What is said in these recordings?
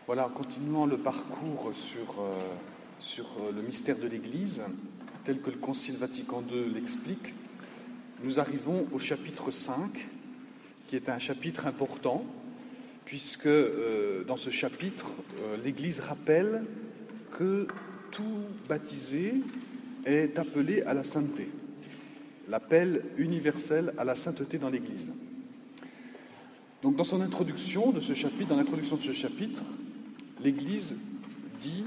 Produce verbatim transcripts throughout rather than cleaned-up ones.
Voilà, continuant le parcours sur, euh, sur euh, le mystère de l'Église, tel que le Concile Vatican deux l'explique, nous arrivons au chapitre cinq, qui est un chapitre important, puisque euh, dans ce chapitre, euh, l'Église rappelle que tout baptisé est appelé à la sainteté, l'appel universel à la sainteté dans l'Église. Donc dans son introduction de ce chapitre, dans l'introduction de ce chapitre, l'Église dit,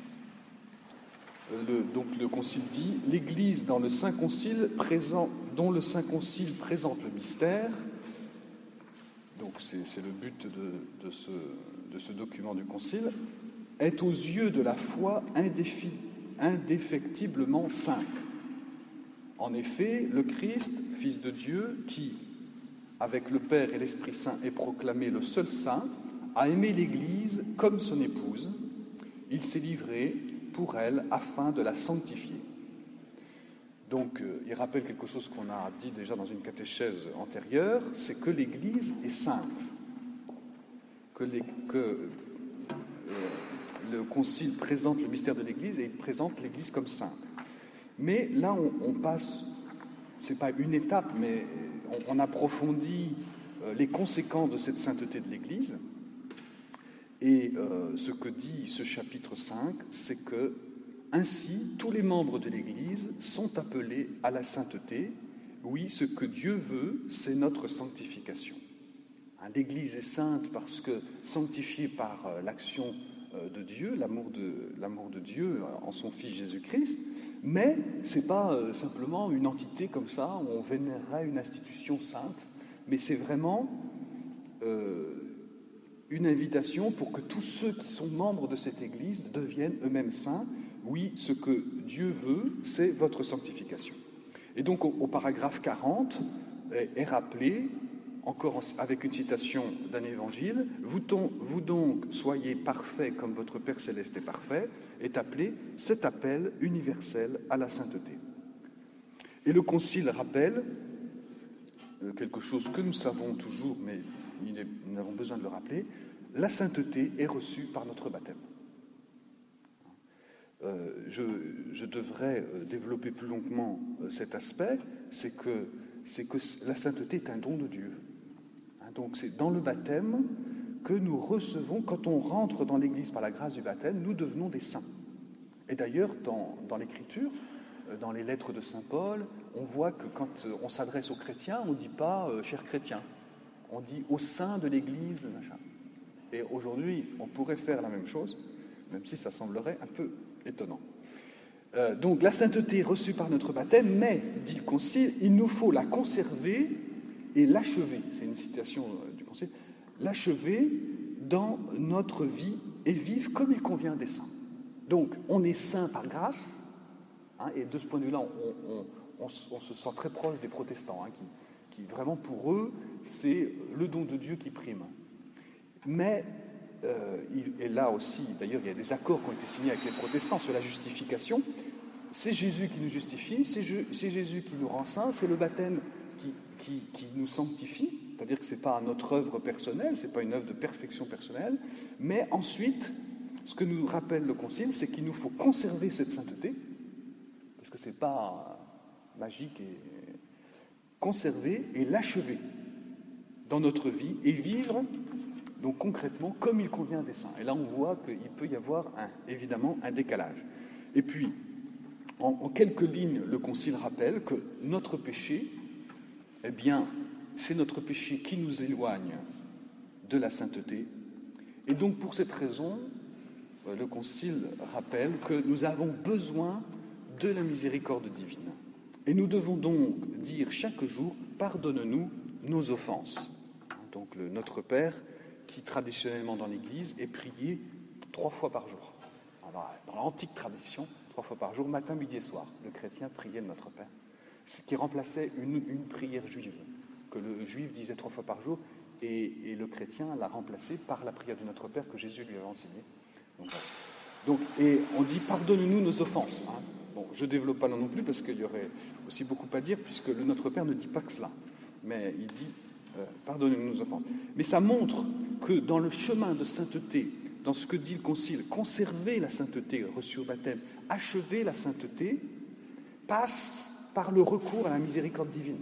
le, donc le Concile dit, l'Église dans le Saint Concile présent, dont le Saint Concile présente le mystère. Donc c'est, c'est le but de, de, ce, de ce document du Concile, est aux yeux de la foi indéfi, indéfectiblement sainte. En effet, le Christ, Fils de Dieu, qui, avec le Père et l'Esprit Saint, est proclamé le seul Saint, a aimé l'Église comme son épouse. Il s'est livré pour elle afin de la sanctifier. Donc, euh, il rappelle quelque chose qu'on a dit déjà dans une catéchèse antérieure, c'est que l'Église est sainte, que, les, que euh, le Concile présente le mystère de l'Église et il présente l'Église comme sainte. Mais là, on, on passe, c'est pas une étape, mais on, on approfondit euh, les conséquences de cette sainteté de l'Église. Et euh, ce que dit ce chapitre cinq, c'est que ainsi tous les membres de l'Église sont appelés à la sainteté. Oui, ce que Dieu veut, c'est notre sanctification. Hein, L'Église est sainte parce que sanctifiée par euh, l'action euh, de Dieu, l'amour de, l'amour de Dieu en son Fils Jésus-Christ, mais ce n'est pas euh, simplement une entité comme ça où on vénérerait une institution sainte, mais c'est vraiment euh, une invitation pour que tous ceux qui sont membres de cette Église deviennent eux-mêmes saints. Oui, ce que Dieu veut, c'est votre sanctification. Et donc, au, au paragraphe quarante, est, est rappelé, encore en, avec une citation d'un évangile, vous, ton, vous donc soyez parfaits comme votre Père Céleste est parfait, est appelé cet appel universel à la sainteté. Et le Concile rappelle euh, quelque chose que nous savons toujours, mais il est, nous avons besoin de le rappeler, la sainteté est reçue par notre baptême. Euh, je, je devrais développer plus longuement euh, cet aspect, c'est que, c'est que la sainteté est un don de Dieu. Hein, donc c'est dans le baptême que nous recevons, quand on rentre dans l'Église par la grâce du baptême, nous devenons des saints. Et d'ailleurs, dans, dans l'Écriture, euh, dans les lettres de saint Paul, on voit que quand on s'adresse aux chrétiens, on ne dit pas euh, « chers chrétiens », on dit « au sein de l'Église ». Machin. Et aujourd'hui, on pourrait faire la même chose, même si ça semblerait un peu étonnant. Euh, donc la sainteté est reçue par notre baptême, mais, dit le Concile, il nous faut la conserver et l'achever. C'est une citation du Concile. L'achever dans notre vie et vivre comme il convient des saints. Donc on est saint par grâce, hein, et de ce point de vue-là, on, on, on, on se sent très proche des protestants, hein, qui, qui vraiment pour eux, c'est le don de Dieu qui prime. Mais, euh, il, et là aussi, d'ailleurs, il y a des accords qui ont été signés avec les protestants sur la justification. C'est Jésus qui nous justifie, c'est, je, c'est Jésus qui nous rend saints, c'est le baptême qui, qui, qui nous sanctifie, c'est-à-dire que ce n'est pas notre œuvre personnelle, ce n'est pas une œuvre de perfection personnelle, mais ensuite, ce que nous rappelle le Concile, c'est qu'il nous faut conserver cette sainteté, parce que ce n'est pas magique, et conserver et l'achever dans notre vie et vivre donc concrètement, comme il convient des saints. Et là, on voit qu'il peut y avoir, un, évidemment, un décalage. Et puis, en, en quelques lignes, le Concile rappelle que notre péché, eh bien, c'est notre péché qui nous éloigne de la sainteté. Et donc, pour cette raison, le Concile rappelle que nous avons besoin de la miséricorde divine. Et nous devons donc dire chaque jour, pardonne-nous nos offenses. Donc, le Notre Père, qui traditionnellement dans l'Église est prié trois fois par jour. Alors, dans l'antique tradition, trois fois par jour, matin, midi et soir, le chrétien priait le Notre Père, ce qui remplaçait une, une prière juive, que le juif disait trois fois par jour, et, et le chrétien l'a remplacée par la prière du Notre Père que Jésus lui avait enseignée. Donc, donc, et on dit « pardonne-nous nos offenses hein. ». Bon, je ne développe pas là non plus, parce qu'il y aurait aussi beaucoup à dire, puisque le Notre Père ne dit pas que cela, mais il dit euh, « pardonnez-nous nos offenses ». Mais ça montre que dans le chemin de sainteté dans ce que dit le Concile, conserver la sainteté reçue au baptême, achever la sainteté, passe par le recours à la miséricorde divine.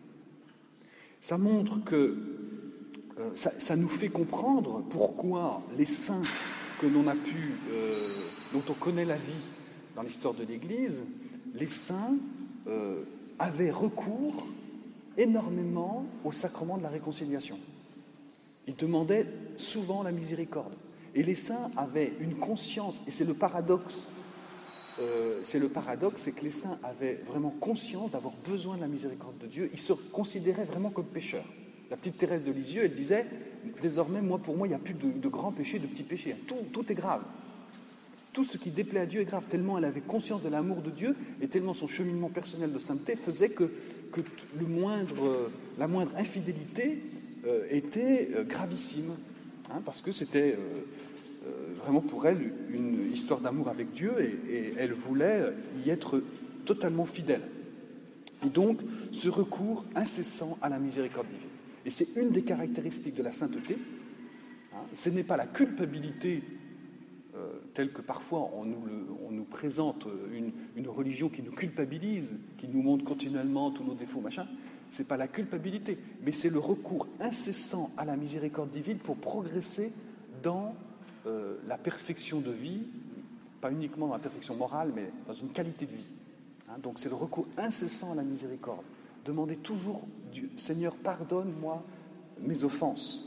Ça montre que, euh, ça, ça nous fait comprendre pourquoi les saints que l'on a pu, euh, dont on connaît la vie dans l'histoire de l'Église, les saints euh, avaient recours énormément au sacrement de la réconciliation. Ils demandaient souvent la miséricorde. Et les saints avaient une conscience, et c'est le paradoxe, euh, c'est le paradoxe, c'est que les saints avaient vraiment conscience d'avoir besoin de la miséricorde de Dieu. Ils se considéraient vraiment comme pécheurs. La petite Thérèse de Lisieux, elle disait, désormais, moi, pour moi, il n'y a plus de, de grands péchés, de petits péchés. Tout, tout est grave. Tout ce qui déplaît à Dieu est grave, tellement elle avait conscience de l'amour de Dieu et tellement son cheminement personnel de sainteté faisait que, que le moindre, la moindre infidélité euh, était euh, gravissime, hein, parce que c'était euh, euh, vraiment pour elle une histoire d'amour avec Dieu et, et elle voulait y être totalement fidèle. Et donc, ce recours incessant à la miséricorde divine. Et c'est une des caractéristiques de la sainteté. Hein, ce n'est pas la culpabilité Euh, tel que parfois on nous, le, on nous présente une, une religion qui nous culpabilise, qui nous montre continuellement tous nos défauts, machin. Ce n'est pas la culpabilité, mais c'est le recours incessant à la miséricorde divine pour progresser dans euh, la perfection de vie, pas uniquement dans la perfection morale, mais dans une qualité de vie. Hein, donc c'est le recours incessant à la miséricorde. Demandez toujours, Dieu, Seigneur, pardonne-moi mes offenses.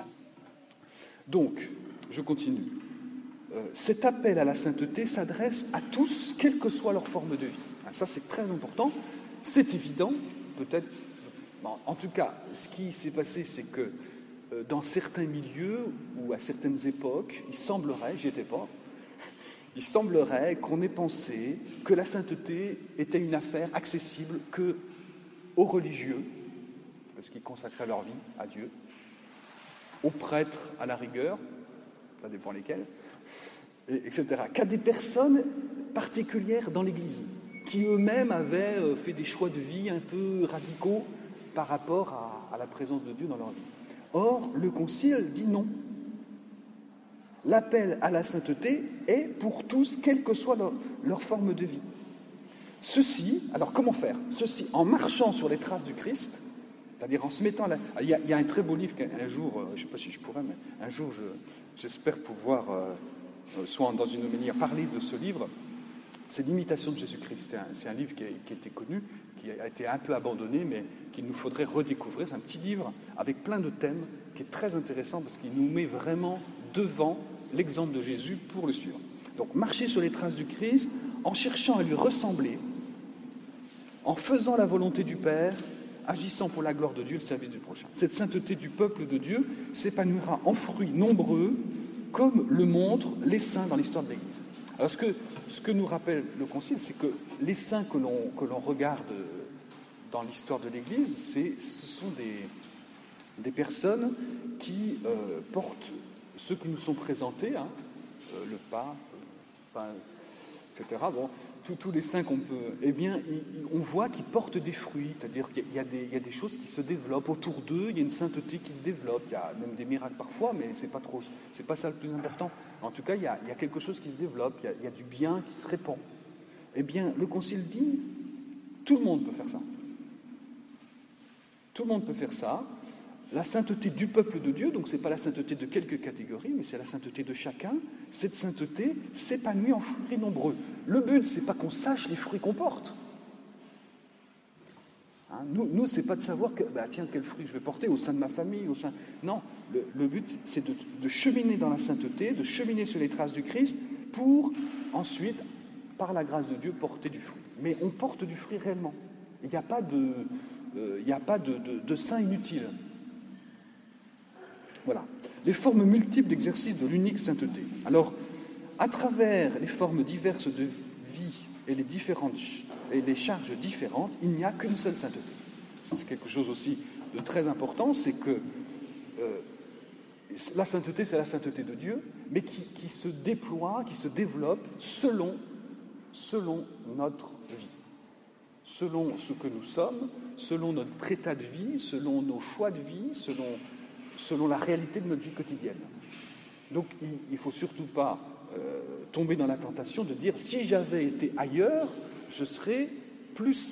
Donc, je continue. Euh, cet appel à la sainteté s'adresse à tous, quelle que soit leur forme de vie. Ah, ça, c'est très important. C'est évident, peut-être. Bon, en tout cas, ce qui s'est passé, c'est que euh, dans certains milieux ou à certaines époques, il semblerait, j'y étais pas, il semblerait qu'on ait pensé que la sainteté était une affaire accessible que aux religieux, parce qu'ils consacraient leur vie à Dieu, aux prêtres à la rigueur, ça dépend lesquels, et cetera, qu'à des personnes particulières dans l'Église, qui eux-mêmes avaient fait des choix de vie un peu radicaux par rapport à, à la présence de Dieu dans leur vie. Or, le Concile dit non. L'appel à la sainteté est pour tous, quelle que soit leur, leur forme de vie. Ceci, alors comment faire? Ceci en marchant sur les traces du Christ, c'est-à-dire en se mettant là. Il y a, il y a un très beau livre qu'un jour, je ne sais pas si je pourrais, mais un jour, je, j'espère pouvoir, euh, soit dans une manière, parler de ce livre. C'est l'imitation de Jésus-Christ. C'est un, c'est un livre qui, a, qui était connu, qui a été un peu abandonné, mais qu'il nous faudrait redécouvrir. C'est un petit livre avec plein de thèmes qui est très intéressant parce qu'il nous met vraiment devant l'exemple de Jésus pour le suivre. Donc, marcher sur les traces du Christ en cherchant à lui ressembler, en faisant la volonté du Père, agissant pour la gloire de Dieu, le service du prochain. Cette sainteté du peuple de Dieu s'épanouira en fruits nombreux, comme le montrent les saints dans l'histoire de l'Église. Alors, ce que, ce que nous rappelle le Concile, c'est que les saints que l'on, que l'on regarde dans l'histoire de l'Église, c'est, ce sont des, des personnes qui euh, portent ceux qui nous sont présentés, hein, euh, le pape, euh, enfin, et cetera. Bon, tous, tous les saints qu'on peut, eh bien, y, y, on voit qu'ils portent des fruits, c'est-à-dire qu'il y a, des, il y a des choses qui se développent autour d'eux, il y a une sainteté qui se développe, il y a même des miracles parfois, mais c'est pas trop, c'est pas ça le plus important. En tout cas, il y a, il y a quelque chose qui se développe, il y, a, il y a du bien qui se répand. Eh bien, le Concile dit, tout le monde peut faire ça. Tout le monde peut faire ça. La sainteté du peuple de Dieu, donc ce n'est pas la sainteté de quelques catégories, mais c'est la sainteté de chacun. Cette sainteté s'épanouit en fruits nombreux. Le but, ce n'est pas qu'on sache les fruits qu'on porte. Hein, nous, nous ce n'est pas de savoir que, bah, tiens, quel fruit je vais porter au sein de ma famille. Au sein... Non, le, le but, c'est de, de cheminer dans la sainteté, de cheminer sur les traces du Christ, pour ensuite, par la grâce de Dieu, porter du fruit. Mais on porte du fruit réellement. Il n'y a pas de, euh, il n'y a pas de, de, de saint inutile. Voilà, les formes multiples d'exercice de l'unique sainteté. Alors, à travers les formes diverses de vie et les, différentes, et les charges différentes, il n'y a qu'une seule sainteté. C'est quelque chose aussi de très important, c'est que euh, la sainteté, c'est la sainteté de Dieu, mais qui, qui se déploie, qui se développe selon, selon notre vie, selon ce que nous sommes, selon notre état de vie, selon nos choix de vie, selon... selon la réalité de notre vie quotidienne. Donc il ne faut surtout pas euh, tomber dans la tentation de dire « si j'avais été ailleurs, je serais plus saint ».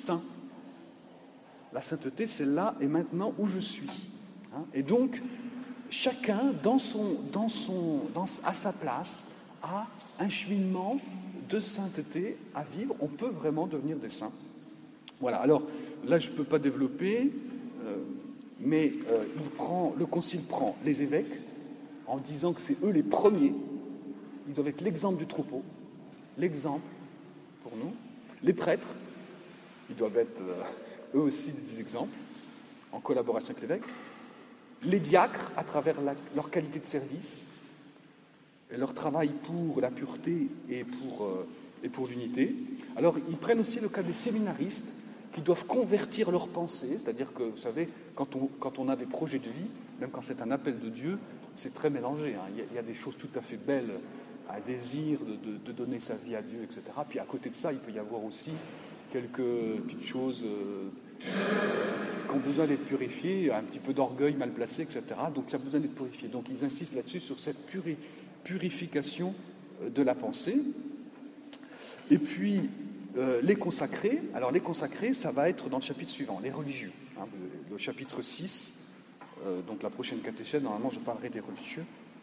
La sainteté, c'est là et maintenant où je suis. Hein. Et donc, chacun, dans son, dans son, dans, à sa place, a un cheminement de sainteté à vivre. On peut vraiment devenir des saints. Voilà, alors là, je ne peux pas développer, euh, mais euh, il prend, le Concile prend les évêques en disant que c'est eux les premiers. Ils doivent être l'exemple du troupeau, l'exemple pour nous. Les prêtres, ils doivent être... Euh, eux aussi des exemples, en collaboration avec l'évêque. Les diacres, à travers la, leur qualité de service, et leur travail pour la pureté et pour, euh, et pour l'unité. Alors, ils prennent aussi le cas des séminaristes, qui doivent convertir leurs pensées, c'est-à-dire que, vous savez, quand on, quand on a des projets de vie, même quand c'est un appel de Dieu, c'est très mélangé. Hein. Il y a, il y a des choses tout à fait belles, un désir de, de, de donner sa vie à Dieu, et cetera. Puis à côté de ça, il peut y avoir aussi quelques petites choses euh, qui ont besoin d'être purifiées, un petit peu d'orgueil mal placé, et cetera. Donc ça a besoin d'être purifié. Donc ils insistent là-dessus, sur cette puri- purification de la pensée. Et puis, euh, les consacrés, alors les consacrés, ça va être dans le chapitre suivant, les religieux. Hein, le chapitre six, euh, donc la prochaine catéchèse, normalement je parlerai des religieux.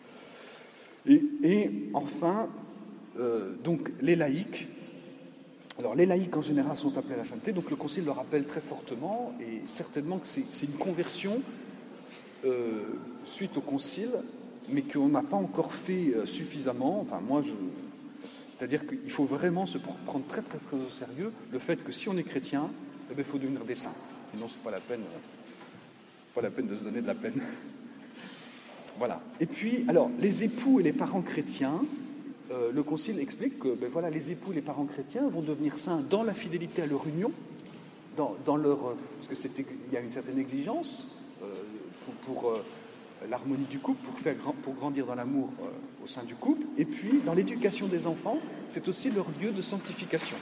Et, et enfin, euh, donc les laïcs. Alors, les laïcs, en général, sont appelés à la sainteté, donc le Concile le rappelle très fortement, et certainement que c'est, c'est une conversion euh, suite au Concile, mais qu'on n'a pas encore fait euh, suffisamment. Enfin, moi, je... C'est-à-dire qu'il faut vraiment se pr- prendre très, très, très au sérieux le fait que si on est chrétien, eh bien, il faut devenir des saints. Sinon, c'est pas la peine, euh, pas la peine de se donner de la peine. Voilà. Et puis, alors, les époux et les parents chrétiens, Euh, le Concile explique que ben voilà, les époux, les parents chrétiens vont devenir saints dans la fidélité à leur union, dans, dans leur, parce que c'était, il y a une certaine exigence euh, pour, pour euh, l'harmonie du couple, pour, faire, pour grandir dans l'amour euh, au sein du couple, et puis dans l'éducation des enfants, c'est aussi leur lieu de sanctification.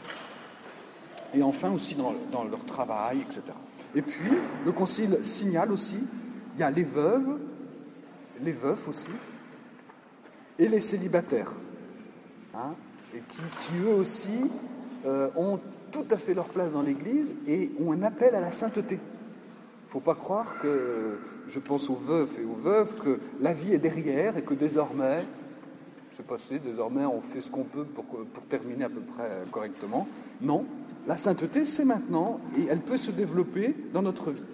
Et enfin aussi dans, dans leur travail, et cetera. Et puis, le Concile signale aussi, il y a les veuves, les veufs aussi, et les célibataires, hein, et qui, qui eux aussi euh, ont tout à fait leur place dans l'Église et ont un appel à la sainteté. Il ne faut pas croire que, je pense aux veufs et aux veuves, que la vie est derrière et que désormais, c'est passé, désormais on fait ce qu'on peut pour, pour terminer à peu près correctement. Non, la sainteté c'est maintenant et elle peut se développer dans notre vie.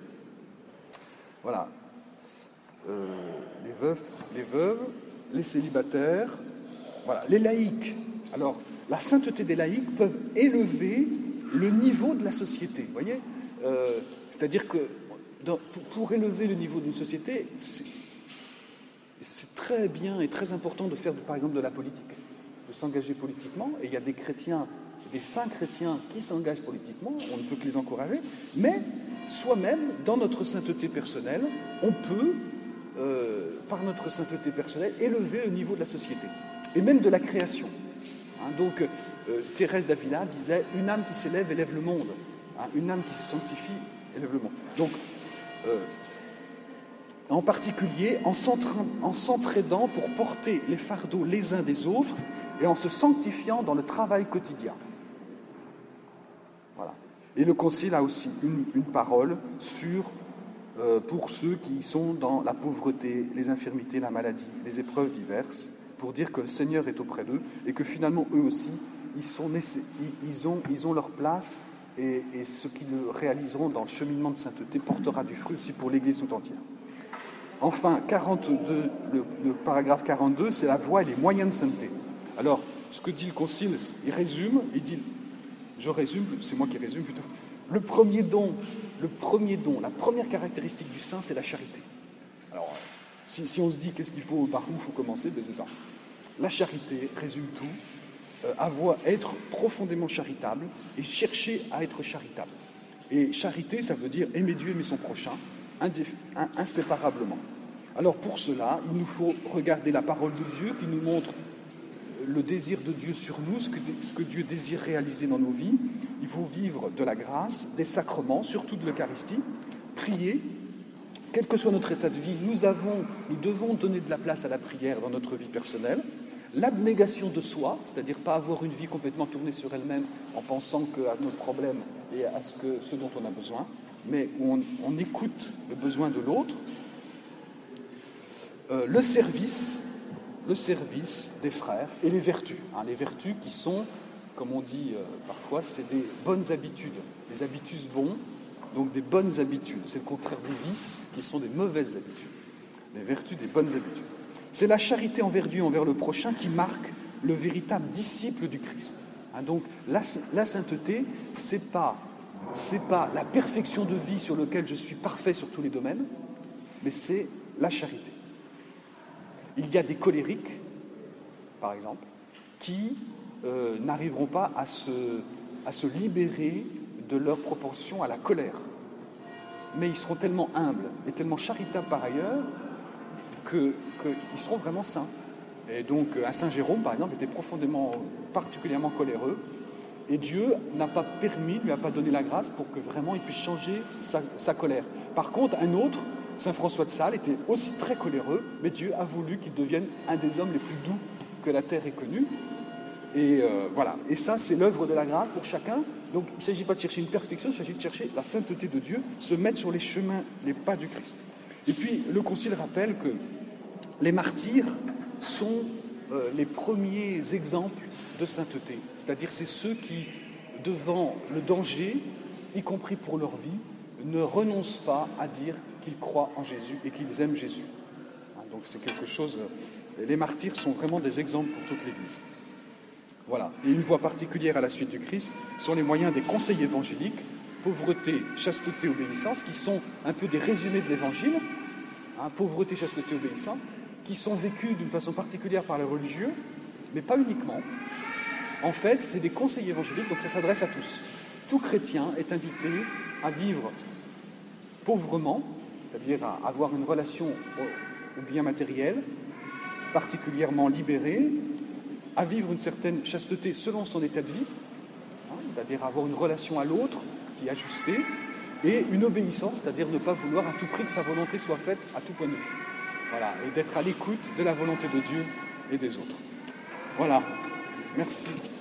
Voilà. Euh, les veufs, les veuves, les célibataires, voilà, les laïcs. Alors, la sainteté des laïcs peut élever le niveau de la société, vous voyez euh, c'est-à-dire que dans, pour, pour élever le niveau d'une société, c'est, c'est très bien et très important de faire, par exemple, de la politique, de s'engager politiquement, et il y a des chrétiens, des saints chrétiens qui s'engagent politiquement, on ne peut que les encourager, mais soi-même, dans notre sainteté personnelle, on peut Euh, par notre sainteté personnelle, élever le niveau de la société, et même de la création. Hein, donc, euh, Thérèse d'Avila disait « Une âme qui s'élève élève le monde. Hein, une âme qui se sanctifie élève le monde. » Donc, euh, en particulier, en, en s'entraidant pour porter les fardeaux les uns des autres, et en se sanctifiant dans le travail quotidien. Voilà. Et le Concile a aussi une, une parole sur Euh, pour ceux qui sont dans la pauvreté, les infirmités, la maladie, les épreuves diverses, pour dire que le Seigneur est auprès d'eux et que finalement, eux aussi, ils, sont nécess- ils, ils, ont, ils ont leur place et, et ce qu'ils réaliseront dans le cheminement de sainteté portera du fruit aussi pour l'Église tout entière. Enfin, quarante-deux, le, le paragraphe quarante-deux, c'est la voie et les moyens de sainteté. Alors, ce que dit le Concile, il résume, il dit, je résume, c'est moi qui résume plutôt, le premier don, le premier don, la première caractéristique du saint, c'est la charité. Alors, si, si on se dit qu'est-ce qu'il faut, par où il faut commencer, ben c'est ça. La charité résume tout, euh, avoir, être profondément charitable et chercher à être charitable. Et charité, ça veut dire aimer Dieu, aimer son prochain, indif- in- inséparablement. Alors pour cela, il nous faut regarder la parole de Dieu qui nous montre le désir de Dieu sur nous, ce que, ce que Dieu désire réaliser dans nos vies. Il faut vivre de la grâce, des sacrements, surtout de l'Eucharistie, prier, quel que soit notre état de vie, nous avons, nous devons donner de la place à la prière dans notre vie personnelle. L'abnégation de soi, c'est-à-dire pas avoir une vie complètement tournée sur elle-même en pensant à nos problèmes et à ce, que, ce dont on a besoin, mais on, on écoute le besoin de l'autre. Euh, le service, le service des frères et les vertus. Hein, les vertus qui sont, comme on dit euh, parfois, c'est des bonnes habitudes, des habitus bons, donc des bonnes habitudes. C'est le contraire des vices qui sont des mauvaises habitudes. Les vertus des bonnes habitudes. C'est la charité envers Dieu, envers le prochain, qui marque le véritable disciple du Christ. Hein, donc la, la sainteté, c'est pas, c'est pas la perfection de vie sur laquelle je suis parfait sur tous les domaines, mais c'est la charité. Il y a des colériques, par exemple, qui euh, n'arriveront pas à se, à se libérer de leur propension à la colère. Mais ils seront tellement humbles et tellement charitables par ailleurs que, qu'ils seront vraiment saints. Et donc, un Saint Jérôme, par exemple, était profondément, particulièrement coléreux, et Dieu n'a pas permis, lui a pas donné la grâce pour que vraiment il puisse changer sa, sa colère. Par contre, un autre, Saint François de Sales, était aussi très coléreux, mais Dieu a voulu qu'il devienne un des hommes les plus doux que la terre ait connu. Et euh, voilà. Et ça, c'est l'œuvre de la grâce pour chacun. Donc, il ne s'agit pas de chercher une perfection, il s'agit de chercher la sainteté de Dieu, se mettre sur les chemins, les pas du Christ. Et puis, le Concile rappelle que les martyrs sont euh, les premiers exemples de sainteté. C'est-à-dire, c'est ceux qui, devant le danger, y compris pour leur vie, ne renoncent pas à dire qu'ils croient en Jésus et qu'ils aiment Jésus. Hein, donc, c'est quelque chose... Les martyrs sont vraiment des exemples pour toute l'Église. Voilà. Et une voie particulière à la suite du Christ sont les moyens des conseils évangéliques, pauvreté, chasteté, obéissance, qui sont un peu des résumés de l'Évangile, hein, pauvreté, chasteté, obéissance, qui sont vécus d'une façon particulière par les religieux, mais pas uniquement. En fait, c'est des conseils évangéliques, donc ça s'adresse à tous. Tout chrétien est invité à vivre pauvrement, c'est-à-dire à avoir une relation au, au bien matériel, particulièrement libérée, à vivre une certaine chasteté selon son état de vie, hein, c'est-à-dire avoir une relation à l'autre qui est ajustée, et une obéissance, c'est-à-dire ne pas vouloir à tout prix que sa volonté soit faite à tout point de vue. Voilà, et d'être à l'écoute de la volonté de Dieu et des autres. Voilà, merci.